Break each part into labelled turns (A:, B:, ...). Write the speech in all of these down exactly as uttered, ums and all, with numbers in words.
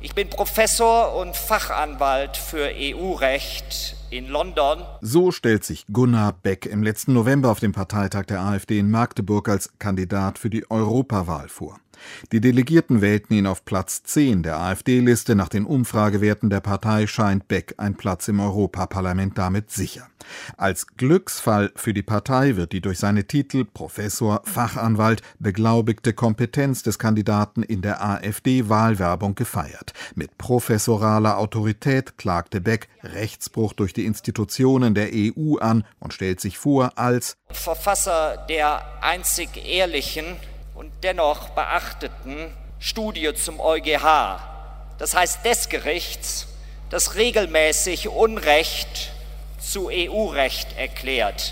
A: Ich bin Professor und Fachanwalt für E U-Recht in London.
B: So stellt sich Gunnar Beck im letzten November auf dem Parteitag der AfD in Magdeburg als Kandidat für die Europawahl vor. Die Delegierten wählten ihn auf Platz zehn der AfD-Liste. Nach den Umfragewerten der Partei scheint Beck ein Platz im Europaparlament damit sicher. Als Glücksfall für die Partei wird die durch seine Titel Professor, Fachanwalt beglaubigte Kompetenz des Kandidaten in der AfD-Wahlwerbung gefeiert. Mit professoraler Autorität klagte Beck Rechtsbruch durch die Institutionen der E U an und stellt sich vor als
A: Verfasser der einzig ehrlichen und dennoch beachteten Studie zum EuGH, das heißt des Gerichts, das regelmäßig Unrecht zu E U-Recht erklärt.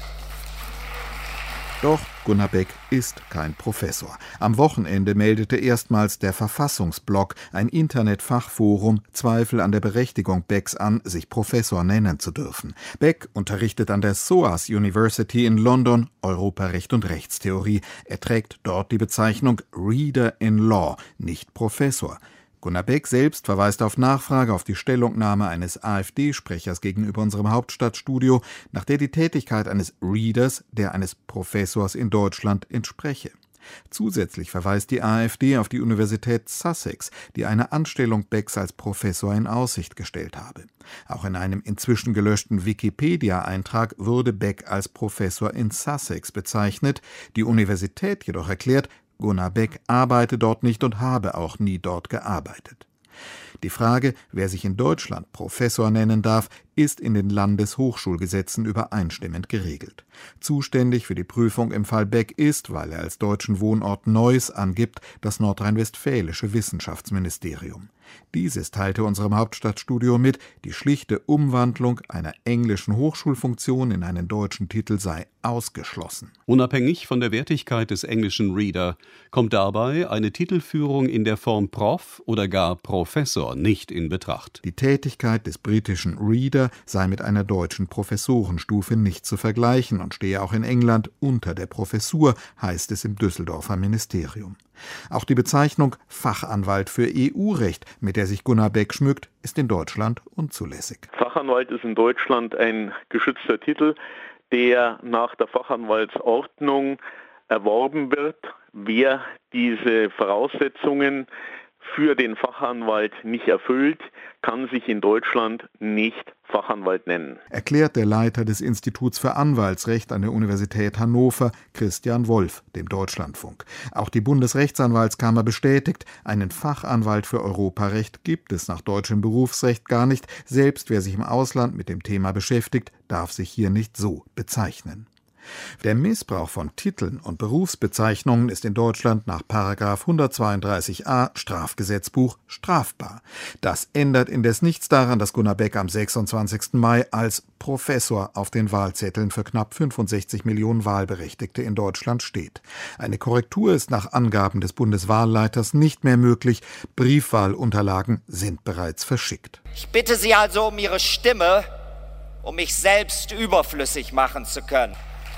B: Doch Gunnar Beck ist kein Professor. Am Wochenende meldete erstmals der Verfassungsblog, ein Internetfachforum, Zweifel an der Berechtigung Becks an, sich Professor nennen zu dürfen. Beck unterrichtet an der S O A S University in London Europarecht und Rechtstheorie. Er trägt dort die Bezeichnung Reader in Law, nicht Professor. Gunnar Beck selbst verweist auf Nachfrage auf die Stellungnahme eines AfD-Sprechers gegenüber unserem Hauptstadtstudio, nach der die Tätigkeit eines Readers der eines Professors in Deutschland entspreche. Zusätzlich verweist die AfD auf die Universität Sussex, die eine Anstellung Becks als Professor in Aussicht gestellt habe. Auch in einem inzwischen gelöschten Wikipedia-Eintrag wurde Beck als Professor in Sussex bezeichnet. Die Universität jedoch erklärt, Gunnar Beck arbeite dort nicht und habe auch nie dort gearbeitet. Die Frage, wer sich in Deutschland Professor nennen darf, ist in den Landeshochschulgesetzen übereinstimmend geregelt. Zuständig für die Prüfung im Fall Beck ist, weil er als deutschen Wohnort Neuss angibt, das nordrhein-westfälische Wissenschaftsministerium. Dieses teilte unserem Hauptstadtstudio mit, die schlichte Umwandlung einer englischen Hochschulfunktion in einen deutschen Titel sei ausgeschlossen.
C: Unabhängig von der Wertigkeit des englischen Reader kommt dabei eine Titelführung in der Form Prof oder gar Professor nicht in Betracht.
B: Die Tätigkeit des britischen Reader sei mit einer deutschen Professorenstufe nicht zu vergleichen und stehe auch in England unter der Professur, heißt es im Düsseldorfer Ministerium. Auch die Bezeichnung Fachanwalt für E U-Recht, mit der sich Gunnar Beck schmückt, ist in Deutschland unzulässig.
D: Fachanwalt ist in Deutschland ein geschützter Titel, der nach der Fachanwaltsordnung erworben wird. Wer diese Voraussetzungen für den Fachanwalt nicht erfüllt, kann sich in Deutschland nicht Fachanwalt nennen.
B: Erklärt der Leiter des Instituts für Anwaltsrecht an der Universität Hannover, Christian Wolf, dem Deutschlandfunk. Auch die Bundesrechtsanwaltskammer bestätigt, einen Fachanwalt für Europarecht gibt es nach deutschem Berufsrecht gar nicht. Selbst wer sich im Ausland mit dem Thema beschäftigt, darf sich hier nicht so bezeichnen. Der Missbrauch von Titeln und Berufsbezeichnungen ist in Deutschland nach Paragraph hundertzweiunddreißig a Strafgesetzbuch strafbar. Das ändert indes nichts daran, dass Gunnar Beck am sechsundzwanzigsten Mai als Professor auf den Wahlzetteln für knapp fünfundsechzig Millionen Wahlberechtigte in Deutschland steht. Eine Korrektur ist nach Angaben des Bundeswahlleiters nicht mehr möglich. Briefwahlunterlagen sind bereits verschickt.
A: Ich bitte Sie also um Ihre Stimme, um mich selbst überflüssig machen zu können,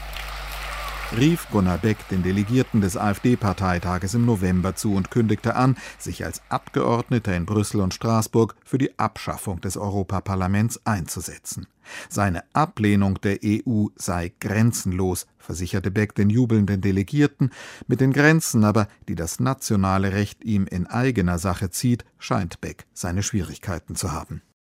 B: rief Gunnar Beck den Delegierten des AfD-Parteitages im November zu und kündigte an, sich als Abgeordneter in Brüssel und Straßburg für die Abschaffung des Europaparlaments einzusetzen. Seine Ablehnung der E U sei grenzenlos, versicherte Beck den jubelnden Delegierten. Mit den Grenzen aber, die das nationale Recht ihm in eigener Sache zieht, scheint Beck seine Schwierigkeiten zu haben.